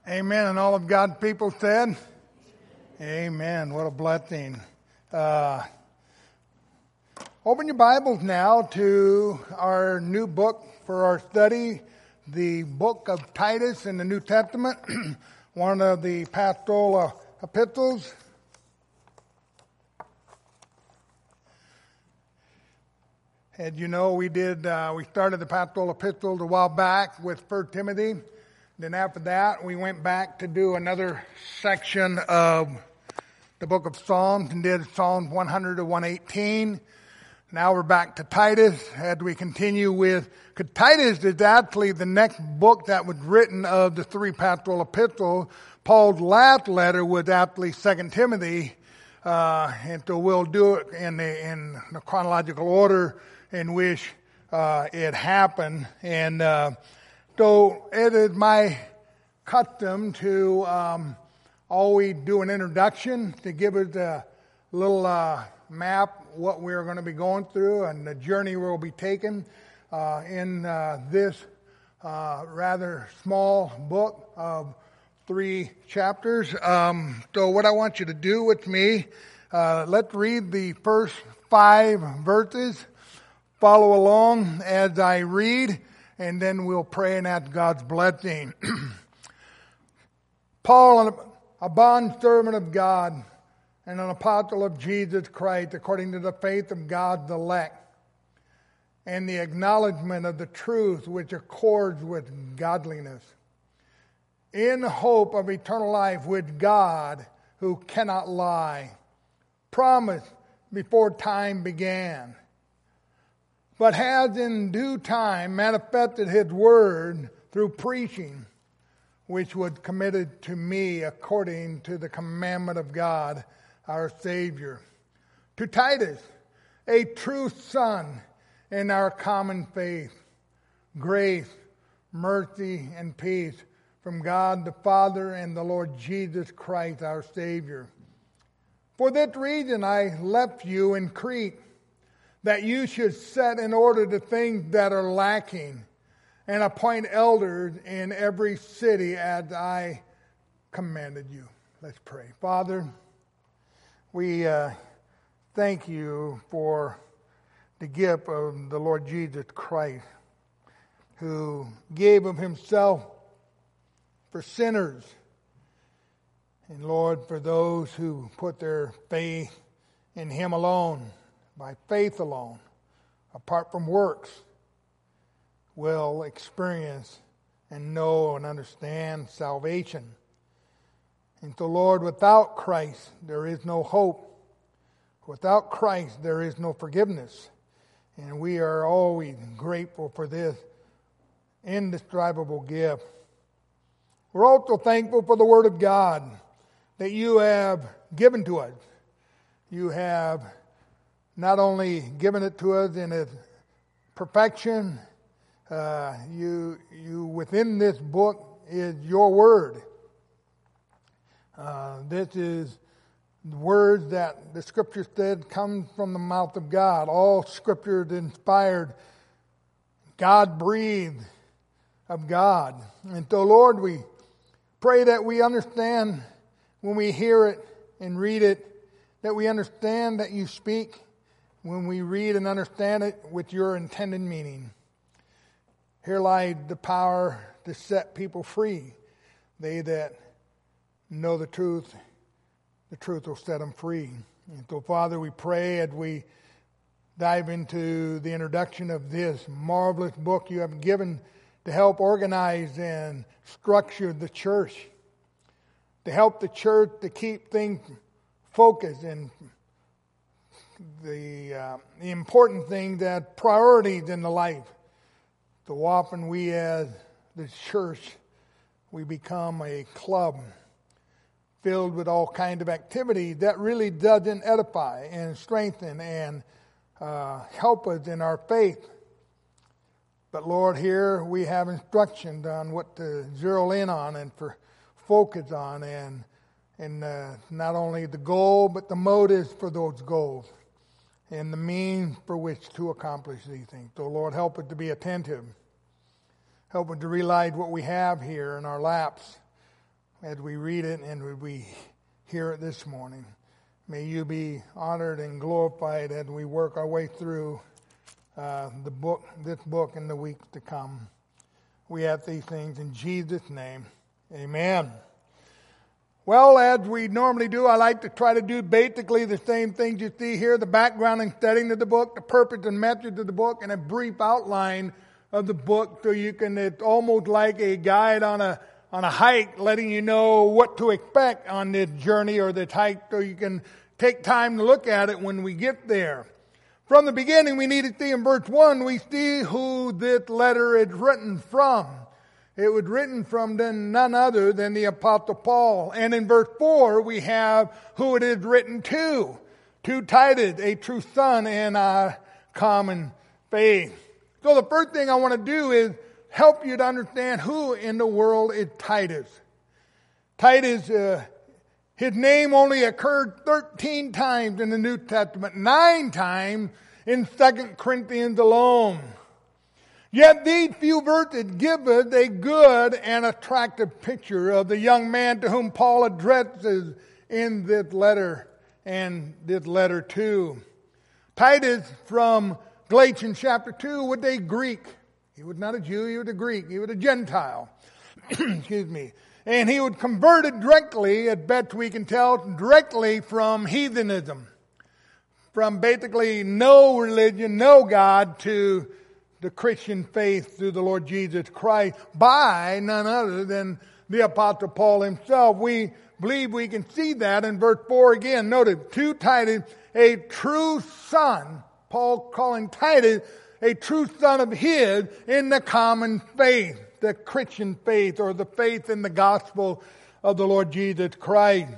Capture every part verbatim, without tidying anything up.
Amen. And all of God's people said, amen. What a blessing. Uh, open your Bibles now to our new book for our study, the book of Titus in the New Testament, one of the pastoral epistles. And you know, we did, uh, we started the pastoral epistles a while back with First Timothy. Then after that, we went back to do another section of the book of Psalms and did Psalms one hundred to one eighteen. Now we're back to Titus as we continue with, because Titus is actually the next book that was written of the three pastoral epistles. Paul's last letter was actually Second Timothy, uh, and so we'll do it in the, in the chronological order in which uh, it happened. And uh, so it is my custom to um, always do an introduction to give us a little uh, map what we're going to be going through and the journey we'll be taking uh, in uh, this uh, rather small book of three chapters. Um, so what I want you to do with me, uh, let's read the first five verses. Follow along as I read, and then we'll pray and ask God's blessing. Paul, a bondservant of God and an apostle of Jesus Christ, according to the faith of God's elect, and the acknowledgement of the truth which accords with godliness, in hope of eternal life with God, who cannot lie, promised before time began, but has in due time manifested his word through preaching, which was committed to me according to the commandment of God, our Savior. To Titus, a true son in our common faith, grace, mercy, and peace from God the Father and the Lord Jesus Christ, our Savior. For this reason I left you in Crete, that you should set in order the things that are lacking, and appoint elders in every city as I commanded you. Let's pray. Father, we uh, thank you for the gift of the Lord Jesus Christ, who gave of himself for sinners, and Lord, for those who put their faith in him alone, by faith alone, apart from works, will experience and know and understand salvation. And so, Lord, without Christ, there is no hope. Without Christ, there is no forgiveness. And we are always grateful for this indescribable gift. We're also thankful for the Word of God that you have given to us. You have not only given it to us in its perfection, uh, you, you within this book is your word. Uh, this is the words that the Scripture said come from the mouth of God. All Scripture is inspired, God-breathed of God. And so, Lord, we pray that we understand when we hear it and read it, that we understand that you speak when we read and understand it with your intended meaning. Here lies the power to set people free. They that know the truth, the truth will set them free. And so, Father, we pray as we dive into the introduction of this marvelous book you have given to help organize and structure the church, to help the church to keep things focused and the, uh, the important thing, that priorities in the life. So often we as the church, we become a club filled with all kinds of activity that really doesn't edify and strengthen and uh, help us in our faith. But Lord, here we have instructions on what to zero in on and for focus on, and and uh, not only the goal, but the motives for those goals, and the means for which to accomplish these things. So, Lord, help us to be attentive. Help us to realize what we have here in our laps, as we read it and we hear it this morning. May you be honored and glorified as we work our way through uh, the book, this book in the weeks to come. We have these things in Jesus' name. Amen. Well, as we normally do, I like to try to do basically the same things you see here, the background and setting of the book, the purpose and message of the book, and a brief outline of the book, so you can, it's almost like a guide on a on a hike, letting you know what to expect on this journey or this hike, so you can take time to look at it when we get there. From the beginning, we need to see in verse one, we see who this letter is written from. It was written from then none other than the Apostle Paul. And in verse four, we have who it is written to. To Titus, a true son in our common faith. So the first thing I want to do is help you to understand who in the world is Titus. Titus, uh, his name only occurred thirteen times in the New Testament, nine times in Second Corinthians alone. Yet these few verses give us a good and attractive picture of the young man to whom Paul addresses in this letter and this letter too. Titus from Galatians chapter two was a Greek. He was not a Jew, he was a Greek. He was a Gentile. Excuse me. And he was converted directly, at best we can tell, directly from heathenism. From basically no religion, no God, to the Christian faith through the Lord Jesus Christ by none other than the Apostle Paul himself. We believe we can see that in verse four again. Notice, to Titus, a true son, Paul calling Titus a true son of his in the common faith, the Christian faith, or the faith in the gospel of the Lord Jesus Christ.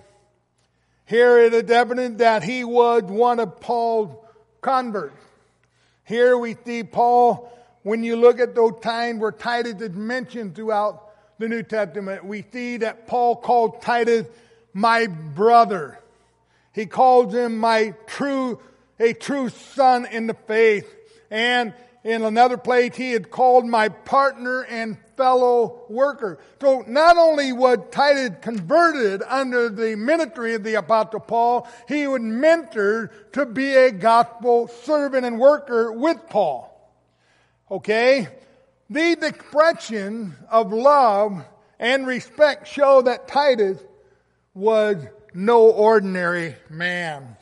Here it is evident that he was one of Paul's converts. Here we see Paul, when you look at those times where Titus is mentioned throughout the New Testament, we see that Paul called Titus my brother. He calls him my true, a true son in the faith. And in another place, he had called my partner and fellow worker. So not only was Titus converted under the ministry of the Apostle Paul, he was mentored to be a gospel servant and worker with Paul. Okay? These expressions of love and respect show that Titus was no ordinary man.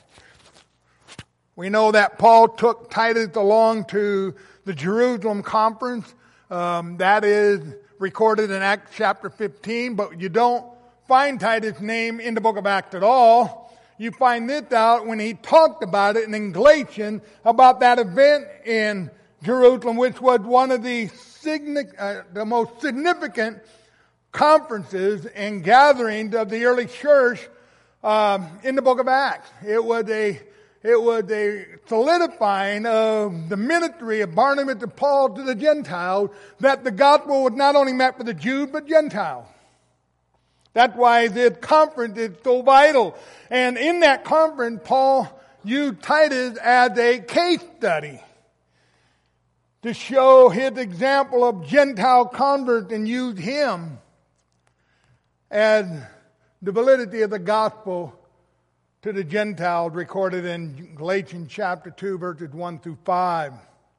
We know that Paul took Titus along to the Jerusalem conference. Um, that is recorded in Acts chapter fifteen, but you don't find Titus' name in the book of Acts at all. You find this out when he talked about it in Galatians, about that event in Jerusalem, which was one of the, significant, uh, the most significant conferences and gatherings of the early church um, in the book of Acts. It was a It was a solidifying of the ministry of Barnabas and Paul to the Gentiles, that the gospel was not only meant for the Jews, but Gentiles. That's why this conference is so vital. And in that conference, Paul used Titus as a case study to show his example of Gentile converts and used him as the validity of the gospel to the Gentiles, recorded in Galatians chapter two, verses one through five.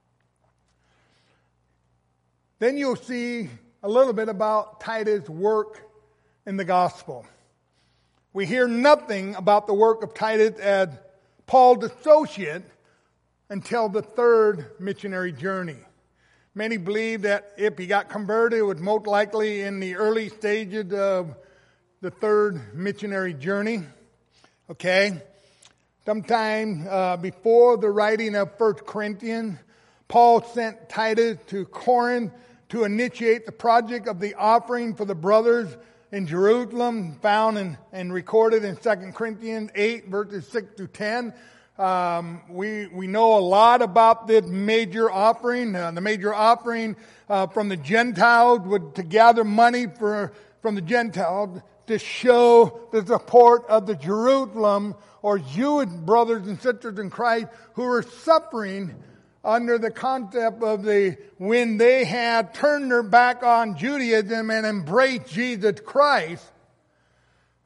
Then you'll see a little bit about Titus' work in the gospel. We hear nothing about the work of Titus as Paul's associate until the third missionary journey. Many believe that if he got converted, it was most likely in the early stages of the third missionary journey. Okay, sometime uh, before the writing of First Corinthians, Paul sent Titus to Corinth to initiate the project of the offering for the brothers in Jerusalem, found in, and recorded in Second Corinthians eight, verses six through ten. Um, we we know a lot about this major offering. Uh, the major offering uh, from the Gentiles would to gather money for from the Gentiles to show the support of the Jerusalem or Jewish brothers and sisters in Christ who were suffering under the concept of the when they had turned their back on Judaism and embraced Jesus Christ.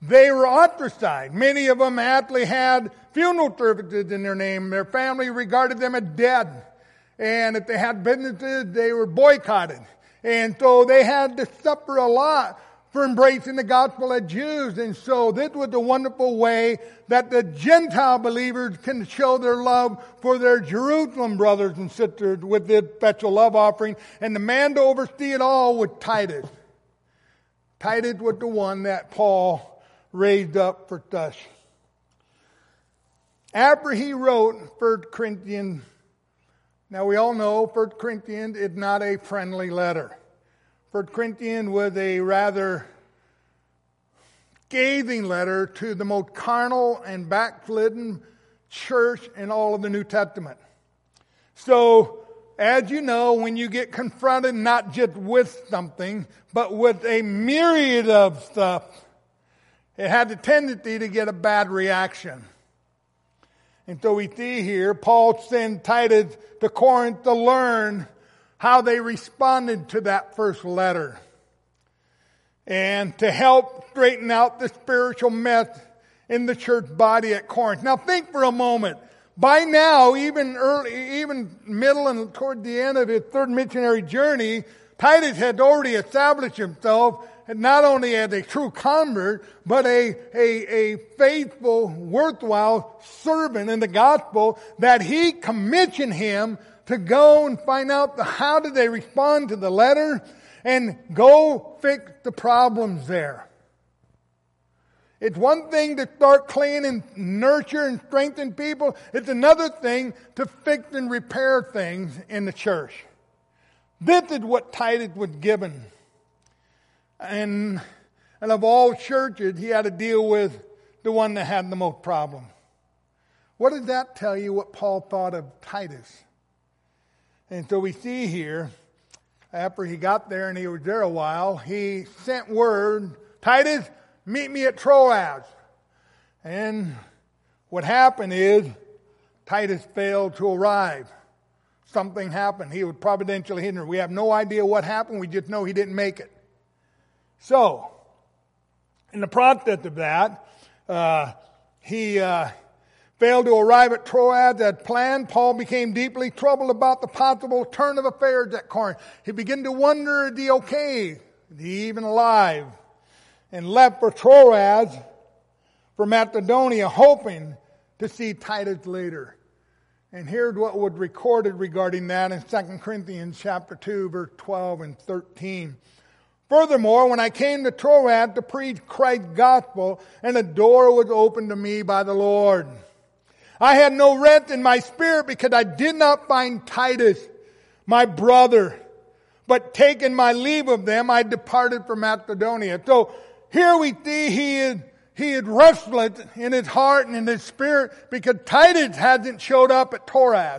they were ostracized. Many of them actually had funeral services in their name. Their family regarded them as dead. And if they had businesses, they were boycotted. And so they had to suffer a lot for embracing the gospel as Jews. And so this was a wonderful way that the Gentile believers can show their love for their Jerusalem brothers and sisters with this special love offering. And the man to oversee it all was Titus. Titus was the one that Paul raised up for us. After he wrote First Corinthians, now we all know First Corinthians is not a friendly letter. First Corinthians was a rather scathing letter to the most carnal and backslidden church in all of the New Testament. So, as you know, when you get confronted not just with something, but with a myriad of stuff, it had the tendency to get a bad reaction. And so we see here, Paul sent Titus to Corinth to learn how they responded to that first letter. And to help straighten out the spiritual mess in the church body at Corinth. Now think for a moment. By now, even early, even middle and toward the end of his third missionary journey, Titus had already established himself not only as a true convert, but a, a, a faithful, worthwhile servant in the gospel, that he commissioned him to go and find out the, how did they respond to the letter and go fix the problems there. It's one thing to start clean and nurture and strengthen people. It's another thing to fix and repair things in the church. This is what Titus was given. And, and of all churches, he had to deal with the one that had the most problem. What does that tell you what Paul thought of Titus? And so we see here, after he got there and he was there a while, he sent word, Titus, meet me at Troas. And what happened is, Titus failed to arrive. Something happened. He was providentially hidden. We have no idea what happened. We just know he didn't make it. So, in the process of that, uh, he uh, failed to arrive at Troas as planned. Paul became deeply troubled about the possible turn of affairs at Corinth. He began to wonder, is he okay? Is he even alive? And left for Troas, for Macedonia, hoping to see Titus later. And here's what was recorded regarding that in Second Corinthians chapter two, verse twelve and thirteen. Furthermore, when I came to Troas to preach Christ's gospel, and a door was opened to me by the Lord, I had no rest in my spirit because I did not find Titus, my brother. But taking my leave of them, I departed for Macedonia. So here we see he is, he is restless in his heart and in his spirit because Titus hasn't showed up at Troas.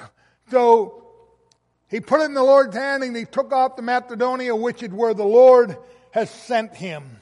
So he put it in the Lord's hand and he took off to Macedonia, which is where the Lord has sent him.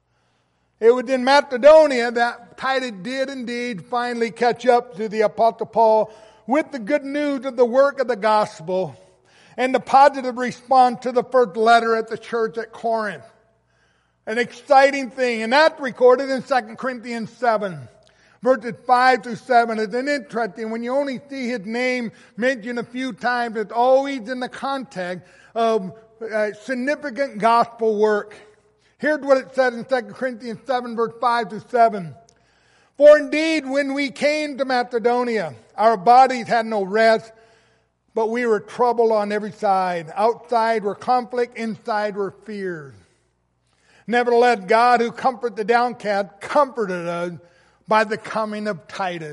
It was in Macedonia that Titus did indeed finally catch up to the Apostle Paul with the good news of the work of the gospel and the positive response to the first letter at the church at Corinth. An exciting thing. And that's recorded in Second Corinthians seven. Verses five through seven. It's an interesting, when you only see his name mentioned a few times, it's always in the context of uh, significant gospel work. Here's what it says in Second Corinthians seven, verse five through seven. For indeed, when we came to Macedonia, our bodies had no rest, but we were troubled on every side. Outside were conflict, inside were fears. Nevertheless, God, who comforts the downcast, comforted us by the coming of Titus.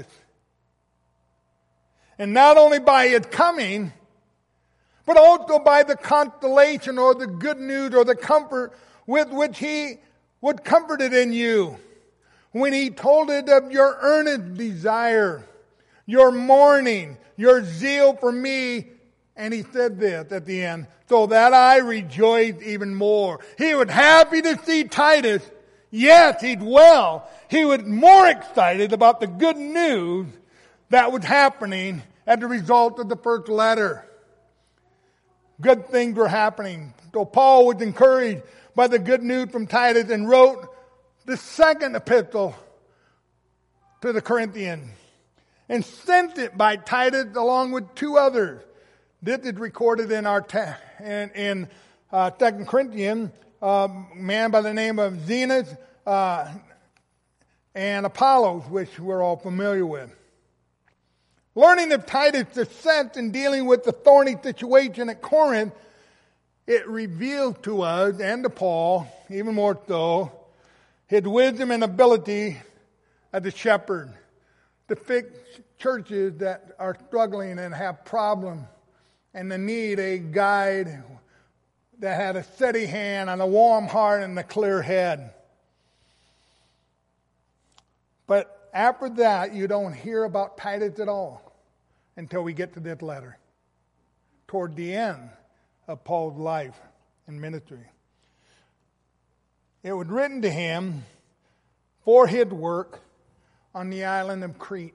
And not only by his coming, but also by the consolation or the good news or the comfort with which he would comfort it in you. When he told it of your earnest desire, your mourning, your zeal for me. And he said this at the end, so that I rejoice even more. He was happy to see Titus. Yes, he'd well. He was more excited about the good news that was happening as a result of the first letter. Good things were happening. So Paul was encouraged by the good news from Titus and wrote the second epistle to the Corinthians and sent it by Titus along with two others. This is recorded in our ta- in, in uh, Second Corinthians, uh, a man by the name of Zenas uh, and Apollos, which we're all familiar with. Learning of Titus' success in dealing with the thorny situation at Corinth, it revealed to us and to Paul, even more so, his wisdom and ability as a shepherd to fix churches that are struggling and have problems and they need a guide that had a steady hand and a warm heart and a clear head. But after that, you don't hear about Titus at all until we get to this letter, toward the end of Paul's life and ministry. It was written to him for his work on the island of Crete.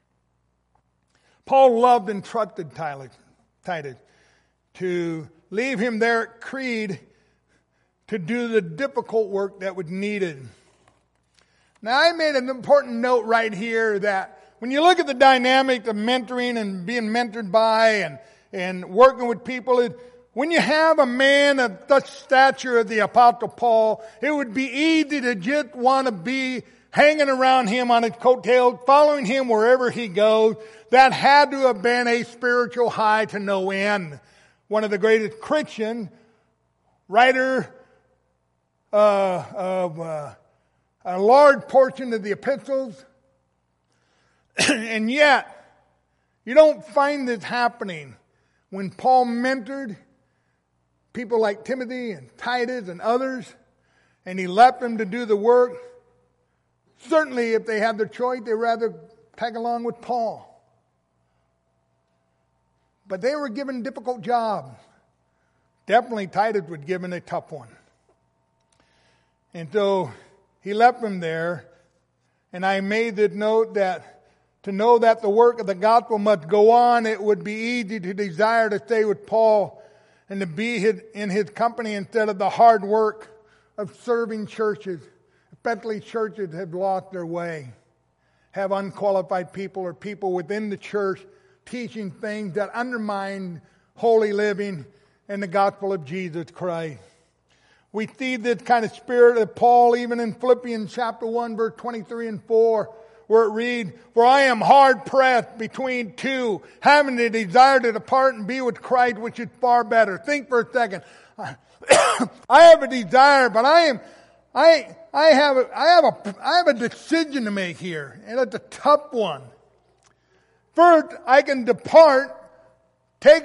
Paul loved and trusted Titus to leave him there at Crete to do the difficult work that was needed. Now, I made an important note right here that when you look at the dynamic of mentoring and being mentored by and, and working with people, it, when you have a man of such stature as the Apostle Paul, it would be easy to just want to be hanging around him on his coattails, following him wherever he goes. That had to have been a spiritual high to no end. One of the greatest Christian writer uh, of uh, a large portion of the epistles. And yet, you don't find this happening when Paul mentored people like Timothy and Titus and others, and he left them to do the work. Certainly, if they had their choice, they'd rather tag along with Paul. But they were given difficult jobs. Definitely Titus was given a tough one. And so he left them there. And I made the note that to know that the work of the gospel must go on, it would be easy to desire to stay with Paul and to be his, in his company instead of the hard work of serving churches. Especially churches have lost their way, have unqualified people or people within the church teaching things that undermine holy living and the gospel of Jesus Christ. We see this kind of spirit of Paul even in Philippians chapter one, verse twenty-three and four, where it reads, "For I am hard pressed between two, having the desire to depart and be with Christ, which is far better." Think for a second. I have a desire, but I am, I, I have, a, I have a, I have a decision to make here, and it's a tough one. First, I can depart, take,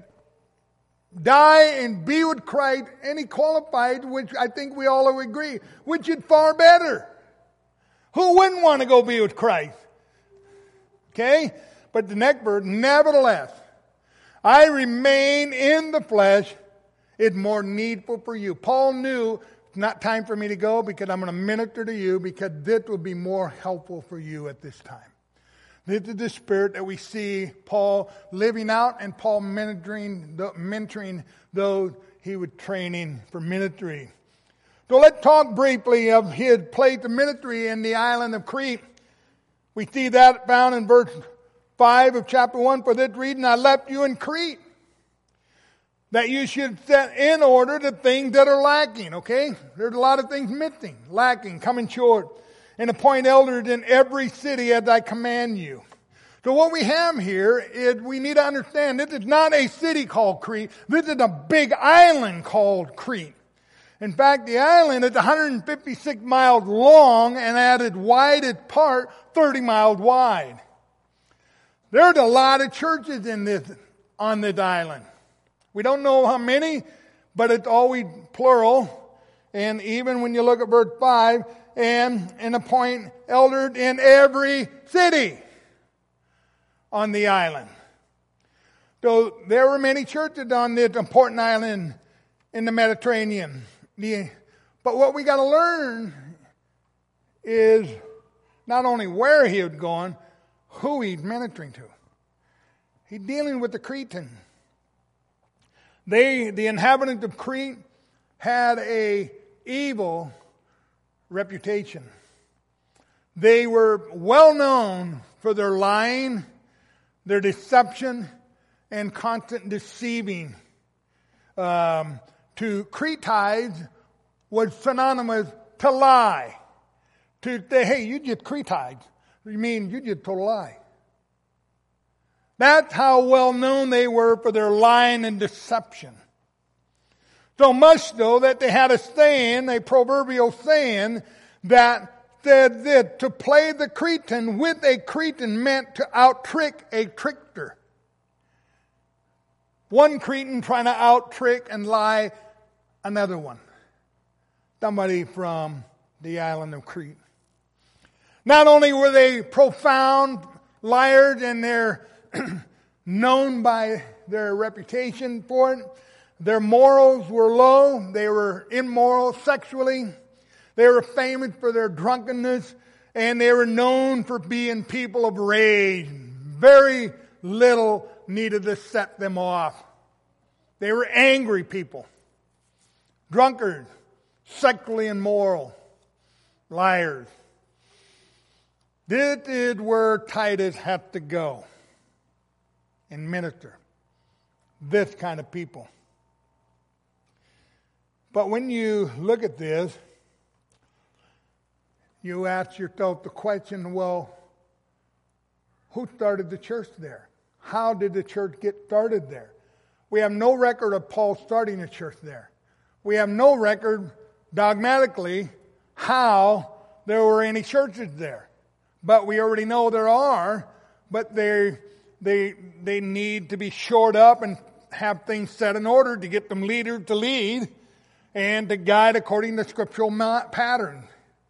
die, and be with Christ, and He qualified, which I think we all agree, which is far better. Who wouldn't want to go be with Christ? Okay? But the next verse, nevertheless, I remain in the flesh, is more needful for you. Paul knew it's not time for me to go because I'm going to minister to you because this will be more helpful for you at this time. This is the spirit that we see Paul living out and Paul mentoring, mentoring those he was training for ministry. So let's talk briefly of his place of ministry in the island of Crete. We see that found in verse five of chapter one. For this reason I left you in Crete, that you should set in order the things that are lacking. Okay? There's a lot of things missing, lacking, coming short. And appoint elders in every city as I command you. So what we have here is we need to understand this is not a city called Crete. This is a big island called Crete. In fact, the island is one hundred fifty-six miles long and at its widest part, thirty miles wide. There's a lot of churches in this, on this island. We don't know how many, but it's always plural. And even when you look at verse five, and, and appoint elders in every city on the island. So there were many churches on this important island in the Mediterranean. The, but what we got to learn is not only where he had gone, who he's ministering to. He's dealing with the Cretans. They, the inhabitants of Crete, had a evil reputation. They were well known for their lying, their deception, and constant deceiving. Um, to Cretides was synonymous to lie. To say, hey, you just Cretides. You mean you just told a lie. That's how well known they were for their lying and deception. So much so that they had a saying, a proverbial saying, that said that to play the Cretan with a Cretan meant to out-trick a trickster. One Cretan trying to out-trick and lie another one. Somebody from the island of Crete. Not only were they profound liars and they're known by their reputation for it, their morals were low. They were immoral sexually. They were famous for their drunkenness, and they were known for being people of rage. Very little needed to set them off. They were angry people, drunkards, sexually immoral, liars. This is where Titus had to go and minister. This kind of people. But when you look at this, you ask yourself the question, well, who started the church there? How did the church get started there? We have no record of Paul starting a church there. We have no record dogmatically how there were any churches there. But we already know there are, but they they they need to be shored up and have things set in order to get them leaders to lead and to guide according to scriptural patterns.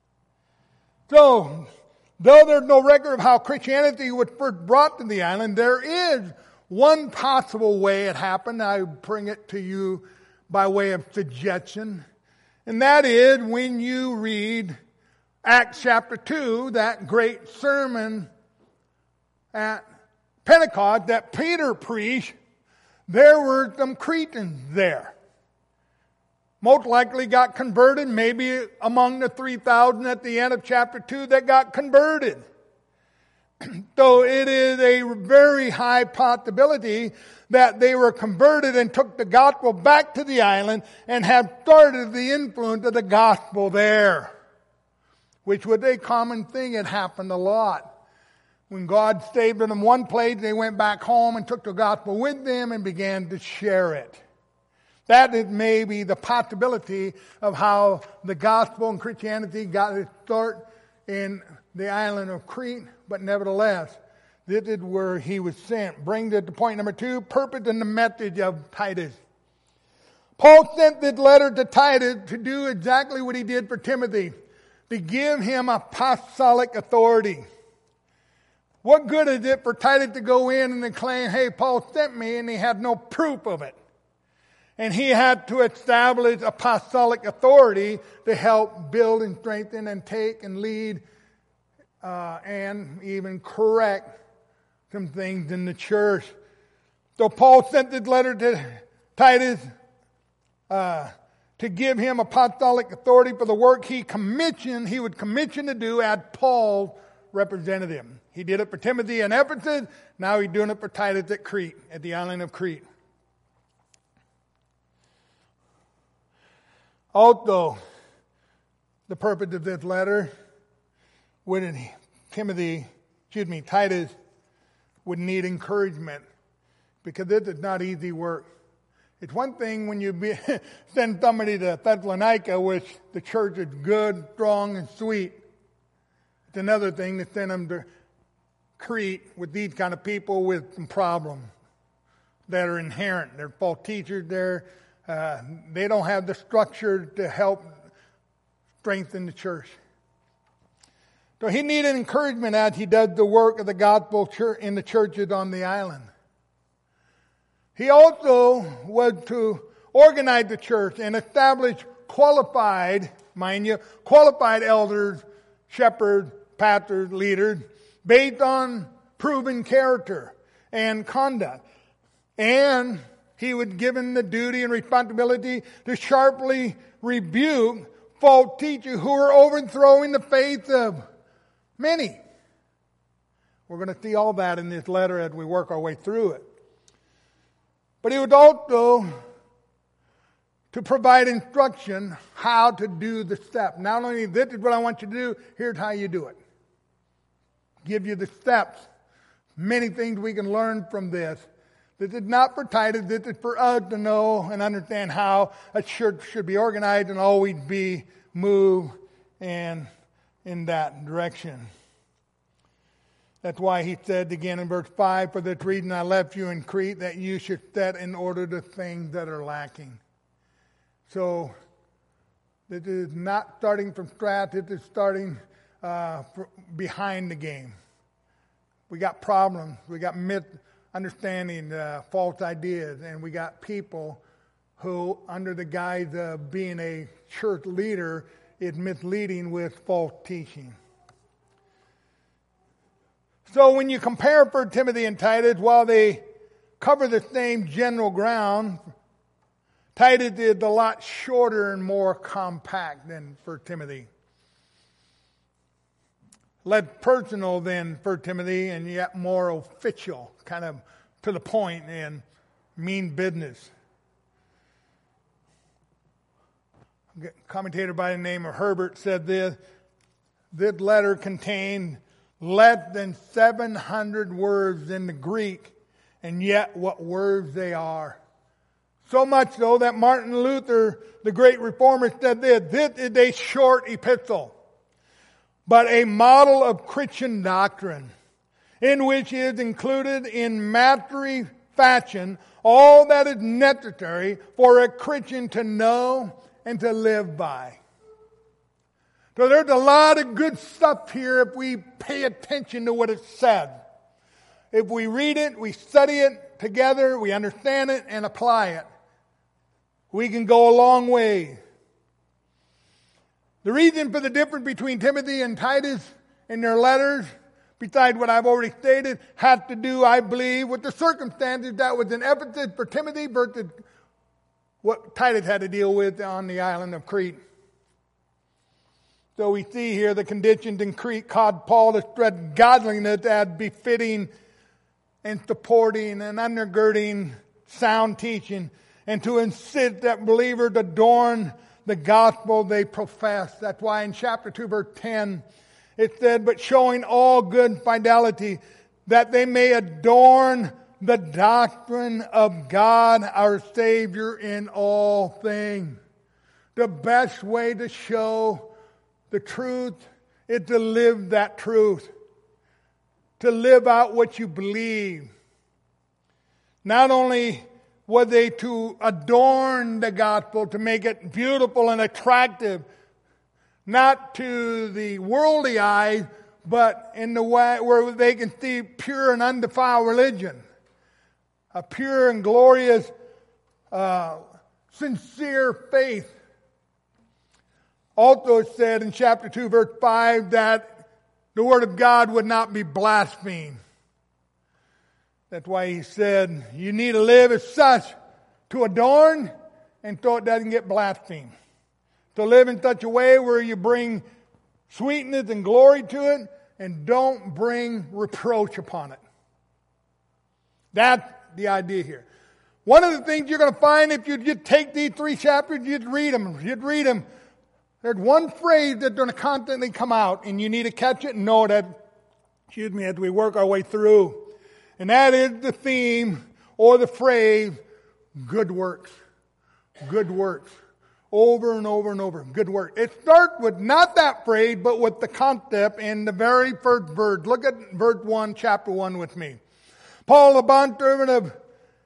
So, though there's no record of how Christianity was first brought to the island, there is one possible way it happened. I bring it to you by way of suggestion. And that is when you read Acts chapter two, that great sermon at Pentecost that Peter preached, there were some Cretans there. Most likely got converted, maybe among the three thousand at the end of chapter two that got converted. So it is a very high possibility that they were converted and took the gospel back to the island and have started the influence of the gospel there. Which was a common thing. It happened a lot. When God saved them in one place, they went back home and took the gospel with them and began to share it. That is maybe the possibility of how the gospel and Christianity got its start in the island of Crete. But nevertheless, this is where he was sent. Brings it to point number two, purpose and the message of Titus. Paul sent this letter to Titus to do exactly what he did for Timothy. To give him apostolic authority. What good is it for Titus to go in and then claim, hey, Paul sent me, and he had no proof of it? And he had to establish apostolic authority to help build and strengthen and take and lead uh, and even correct some things in the church. So Paul sent this letter to Titus uh, to give him apostolic authority for the work he commissioned, he would commission to do as Paul's representative. He did it for Timothy in Ephesus. Now he's doing it for Titus at Crete, at the island of Crete. Also, the purpose of this letter, would Timothy, excuse me, Titus would need encouragement, because this is not easy work. It's one thing when you be, send somebody to Thessalonica, which the church is good, strong, and sweet. It's another thing to send them to Crete with these kind of people with some problems that are inherent. They're false teachers there. Uh, they don't have the structure to help strengthen the church. So he needed encouragement as he does the work of the gospel in the churches on the island. He also was to organize the church and establish qualified, mind you, qualified elders, shepherds, pastors, leaders, based on proven character and conduct. And he was given the duty and responsibility to sharply rebuke false teachers who are overthrowing the faith of many. We're going to see all that in this letter as we work our way through it. But he was also to provide instruction how to do the step. Not only this is what I want you to do, here's how you do it. Give you the steps. Many things we can learn from this. This is not for Titus. This is for us to know and understand how a church should be organized and always be moved and in that direction. That's why he said again in verse five, for this reason I left you in Crete, that you should set in order the things that are lacking. So this is not starting from scratch. This is starting uh, behind the game. We got problems. We got misunderstanding, uh, false ideas, and we got people who, under the guise of being a church leader, is misleading with false teaching. So when you compare First Timothy and Titus, while they cover the same general ground, Titus is a lot shorter and more compact than First Timothy. Less personal than First Timothy and yet more official, kind of to the point and mean business. A commentator by the name of Herbert said this, this letter contained less than seven hundred words in the Greek, and yet what words they are. So much so that Martin Luther, the great reformer, said this, this is a short epistle, but a model of Christian doctrine, in which is included in mastery fashion all that is necessary for a Christian to know and to live by. So there's a lot of good stuff here if we pay attention to what it said. If we read it, we study it together, we understand it and apply it, we can go a long way. The reason for the difference between Timothy and Titus in their letters, besides what I've already stated, has to do, I believe, with the circumstances that was in Ephesus for Timothy versus what Titus had to deal with on the island of Crete. So we see here the conditions in Crete caused Paul to stress godliness as befitting and supporting and undergirding sound teaching, and to insist that believers adorn the gospel they profess. That's why in chapter two, verse ten, it said, but showing all good fidelity, that they may adorn the doctrine of God our Savior in all things. The best way to show the truth is to live that truth. To live out what you believe. Not only were they to adorn the gospel, to make it beautiful and attractive, not to the worldly eye, but in the way where they can see pure and undefiled religion. A pure and glorious, uh, sincere faith. Also it said in chapter two, verse five, that the word of God would not be blasphemed. That's why he said, you need to live as such to adorn and so it doesn't get blasphemed. To live in such a way where you bring sweetness and glory to it and don't bring reproach upon it. That's the idea here. One of the things you're going to find if you just take these three chapters, you'd read them, you'd read them. There's one phrase that's going to constantly come out, and you need to catch it and know that, excuse me, as we work our way through. And that is the theme or the phrase, good works. Good works. Over and over and over. Good work. It starts with not that phrase, but with the concept in the very first verse. Look at verse one, chapter one with me. Paul, a bondservant of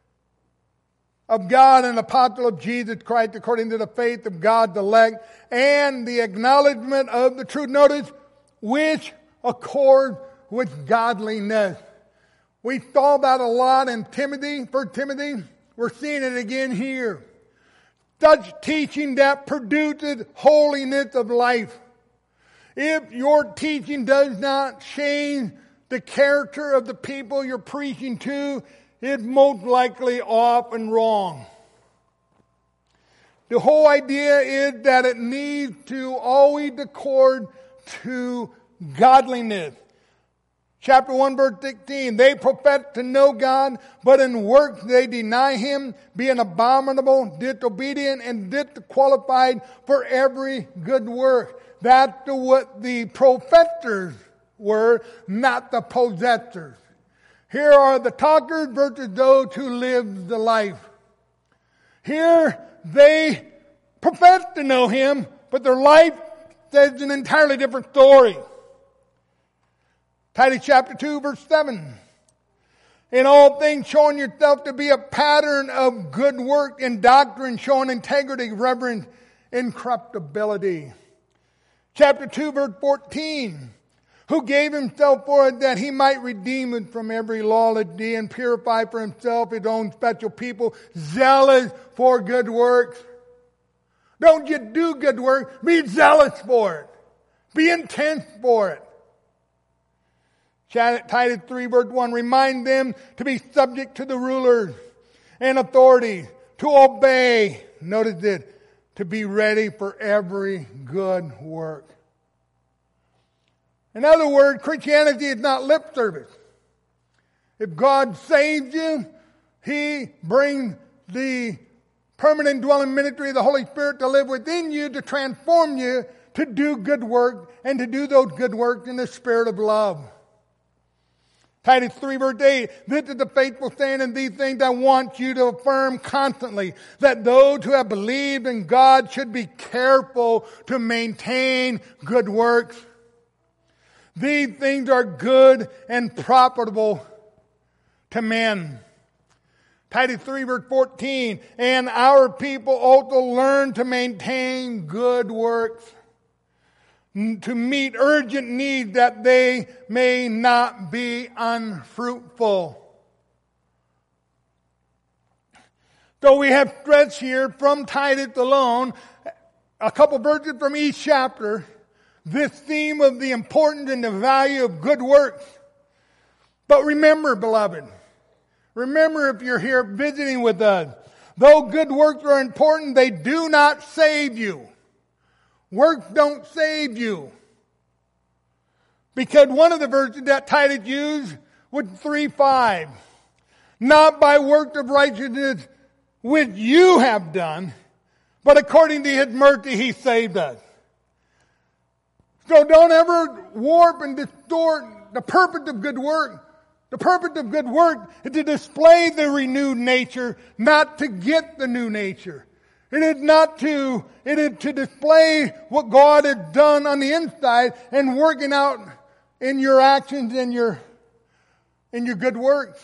of God and apostle of Jesus Christ according to the faith of God's elect and the acknowledgement of the truth. Notice, which accord with godliness. We saw that a lot in Timothy, First Timothy. We're seeing it again here. Such teaching that produces holiness of life. If your teaching does not change the character of the people you're preaching to, it's most likely off and wrong. The whole idea is that it needs to always accord to godliness. Chapter one, verse sixteen, they profess to know God, but in works they deny Him, being abominable, disobedient, and disqualified for every good work. That's the, what the professors were, not the possessors. Here are the talkers versus those who live the life. Here they profess to know Him, but their life says an entirely different story. Titus chapter two, verse seven. In all things showing yourself to be a pattern of good work and doctrine, showing integrity, reverence, incorruptibility. Chapter two, verse fourteen. Who gave Himself for it that He might redeem it from every lawless deed and purify for Himself His own special people, zealous for good works. Don't just do good work, be zealous for it. Be intense for it. Titus three, verse one, remind them to be subject to the rulers and authorities, to obey, notice it, to be ready for every good work. In other words, Christianity is not lip service. If God saves you, He brings the permanent dwelling ministry of the Holy Spirit to live within you, to transform you, to do good work, and to do those good works in the spirit of love. Titus three, verse eight, this is the faithful saying, and these things I want you to affirm constantly, that those who have believed in God should be careful to maintain good works. These things are good and profitable to men. Titus three, verse fourteen, and our people also learn to maintain good works, to meet urgent needs that they may not be unfruitful. So we have stressed here from Titus alone, a couple verses from each chapter, this theme of the importance and the value of good works. But remember, beloved, remember if you're here visiting with us, though good works are important, they do not save you. Works don't save you. Because one of the verses that Titus used was three five. Not by works of righteousness which you have done, but according to His mercy He saved us. So don't ever warp and distort the purpose of good work. The purpose of good work is to display the renewed nature, not to get the new nature. It is not to, it is to display what God has done on the inside and working out in your actions and your, in your good works.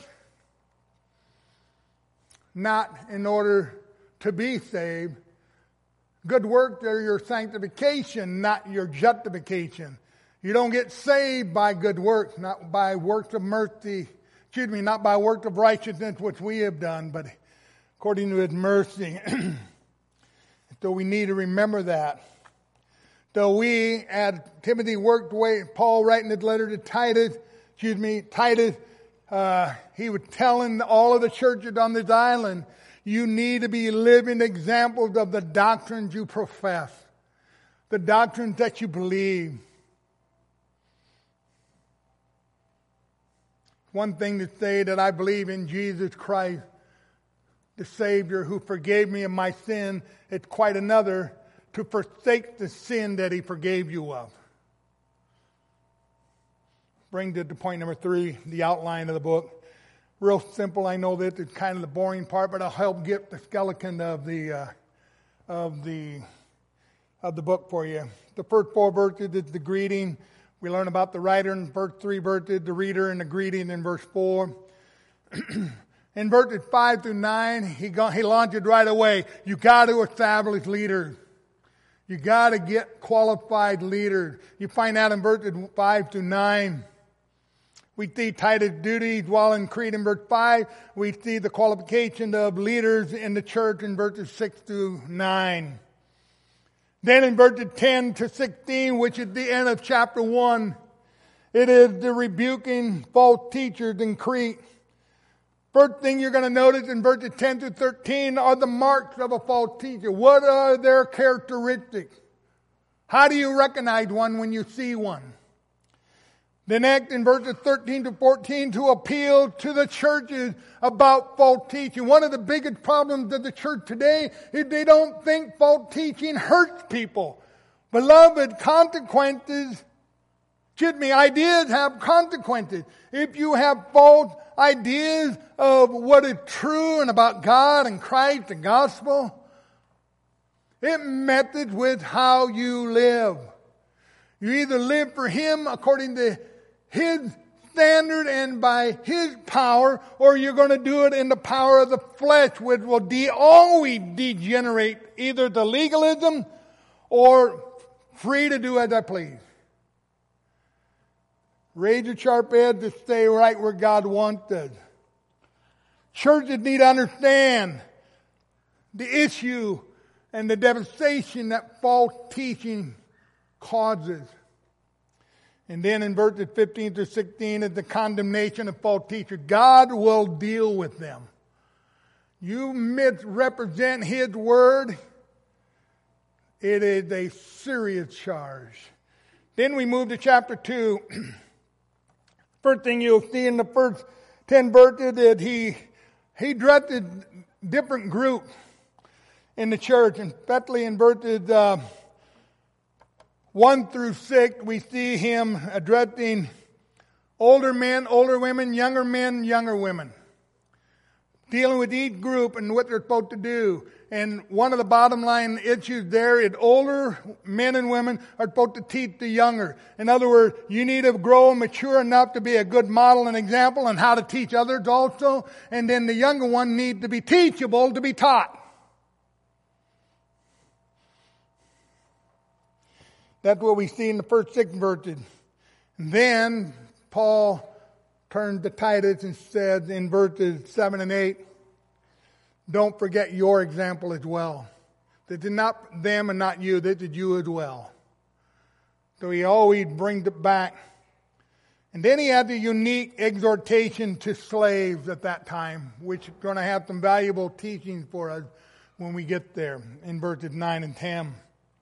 Not in order to be saved. Good works are your sanctification, not your justification. You don't get saved by good works, not by works of mercy. Excuse me, not by works of righteousness, which we have done, but according to His mercy. So we need to remember that. So we, as Timothy worked away, Paul writing his letter to Titus, excuse me, Titus, uh, he was telling all of the churches on this island, you need to be living examples of the doctrines you profess, the doctrines that you believe. One thing to say that I believe in Jesus Christ, the Savior who forgave me of my sin. It's quite another to forsake the sin that He forgave you of. Bring to point number three, the outline of the book. Real simple. I know this is kind of the boring part, but I'll help get the skeleton of the uh, of the of the book for you. The first four verses is the greeting. We learn about the writer in verse three verses, the reader, and the greeting in verse four. In verses five through nine, he go, he launched it right away. You got to establish leaders. You got to get qualified leaders. You find out in verses five through nine. We see Titus' duties while in Crete in verse five. We see the qualification of leaders in the church in verses six through nine. Then in verses ten to sixteen, which is the end of chapter one, it is the rebuking false teachers in Crete. First thing you're going to notice in verses ten through thirteen are the marks of a false teacher. What are their characteristics? How do you recognize one when you see one? The next, in verses thirteen to fourteen, to appeal to the churches about false teaching. One of the biggest problems of the church today is they don't think false teaching hurts people. Beloved, consequences, excuse me, ideas have consequences. If you have false ideas of what is true and about God and Christ and gospel, it messes with how you live. You either live for Him according to His standard and by His power, or you're going to do it in the power of the flesh, which will de- always degenerate either to legalism or free to do as I please. Raise your sharp edge to stay right where God wants us. Churches need to understand the issue and the devastation that false teaching causes. And then in verses fifteen to sixteen is the condemnation of false teachers. God will deal with them. You misrepresent His word, it is a serious charge. Then we move to chapter two. First thing you'll see in the first ten verses is he, he addressed different groups in the church. And especially in verses uh, one through six, we see him addressing older men, older women, younger men, younger women. Dealing with each group and what they're supposed to do. And one of the bottom line issues there is older men and women are supposed to teach the younger. In other words, you need to grow and mature enough to be a good model and example and how to teach others also. And then the younger one needs to be teachable to be taught. That's what we see in the first six verses. And then Paul turned to Titus and said in verses seven and eight, don't forget your example as well. This is not them and not you, this is you as well. So he always brings it back. And then he had the unique exhortation to slaves at that time, which is going to have some valuable teaching for us when we get there in verses nine and ten.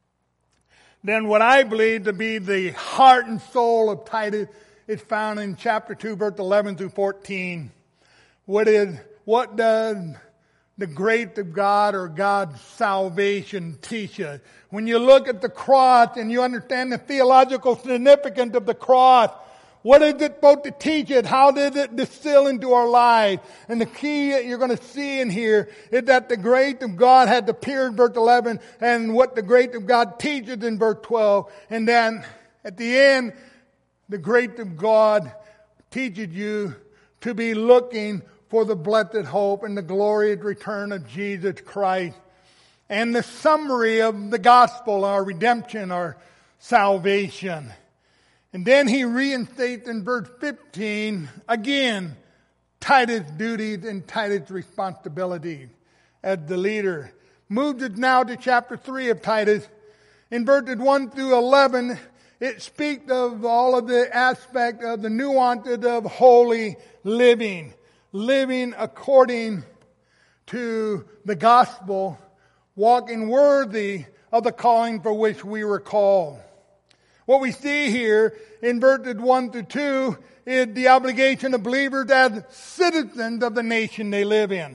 Then what I believe to be the heart and soul of Titus is found in chapter two, verse eleven through fourteen. What is, what does the grace of God or God's salvation teach us? When you look at the cross and you understand the theological significance of the cross, what is it supposed to teach us? How did it distill into our lives? And the key that you're going to see in here is that the grace of God had appeared in verse eleven, and what the grace of God teaches in verse twelve. And then at the end, the grace of God teaches you to be looking for the blessed hope and the glorious return of Jesus Christ. And the summary of the gospel, our redemption, our salvation. And then he reinstates in verse fifteen, again, Titus' duties and Titus' responsibility as the leader. Moves it now to chapter three of Titus. In verses one through eleven, it speaks of all of the aspect of the nuances of holy living. Living according to the gospel, walking worthy of the calling for which we were called. What we see here in verses one through two is the obligation of believers as citizens of the nation they live in.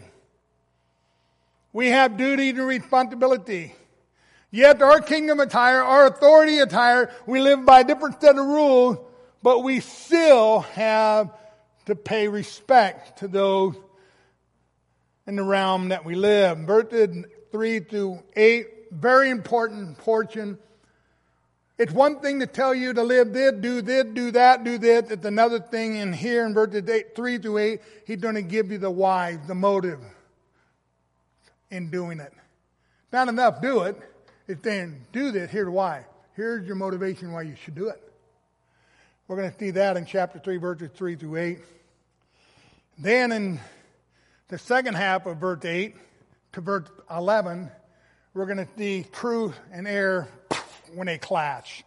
We have duty and responsibility. Yet our kingdom attire, our authority attire, we live by a different set of rules, but we still have to pay respect to those in the realm that we live. Verses three through eight, very important portion. It's one thing to tell you to live this, do this, do that, do this. It's another thing in here in verses eight, three through eight, he's going to give you the why, the motive in doing it. Not enough do it. It's saying do this, here's why. Here's your motivation why you should do it. We're going to see that in chapter three, verses three through eight. Then in the second half of verse eight to verse eleven, we're going to see truth and error when they clash.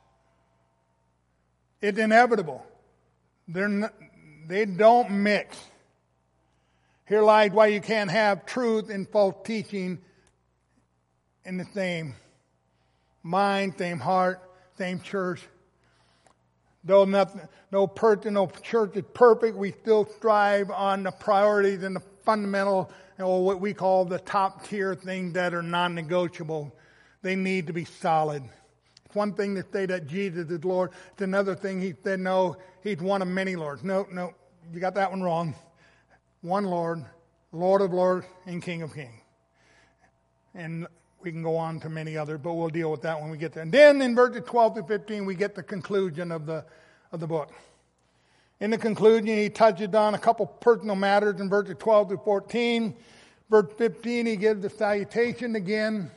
It's inevitable. They're not, they don't mix. Here lies why you can't have truth and false teaching in the same mind, same heart, same church. Though nothing, no person, no church is perfect, we still strive on the priorities and the fundamental, you know, what we call the top tier things that are non-negotiable. They need to be solid. It's one thing to say that Jesus is Lord. It's another thing he said, no, he's one of many lords. No, no, you got that one wrong. One Lord, Lord of lords, and King of kings. And we can go on to many others, but we'll deal with that when we get there. And then in verses twelve to fifteen, we get the conclusion of the of the book. In the conclusion, he touches on a couple personal matters in verses twelve to fourteen. Verse fifteen, he gives the salutation again.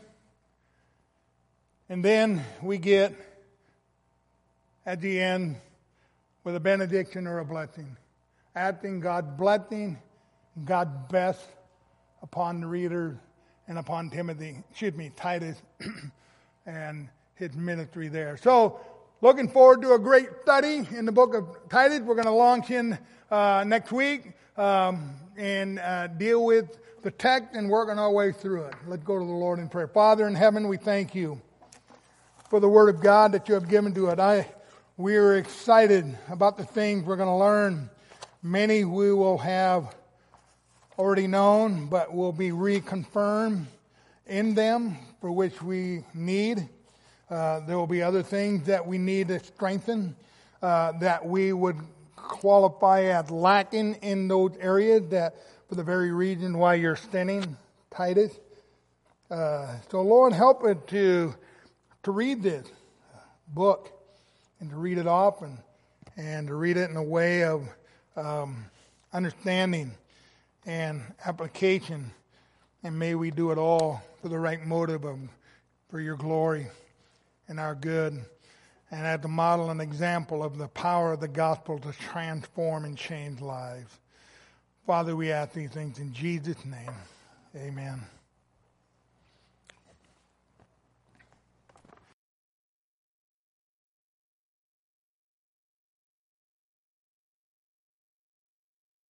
And then we get, at the end, with a benediction or a blessing. Asking God's blessing, God's best upon the reader and upon Timothy, excuse me, Titus, and his ministry there. So, looking forward to a great study in the book of Titus. We're going to launch in uh, next week um, and uh, deal with the text and working our way through it. Let's go to the Lord in prayer. Father in heaven, we thank you for the Word of God that you have given to it. I, we are excited about the things we're going to learn. Many we will have already known, but will be reconfirmed in them, for which we need. Uh, there will be other things that we need to strengthen, uh, that we would qualify as lacking in those areas, that for the very reason why you're sending Titus. Uh, so Lord, help it to to read this book and to read it often and to read it in a way of um, understanding and application. And may we do it all for the right motive of, for your glory and our good, and as a model and example of the power of the gospel to transform and change lives. Father, we ask these things in Jesus' name. Amen.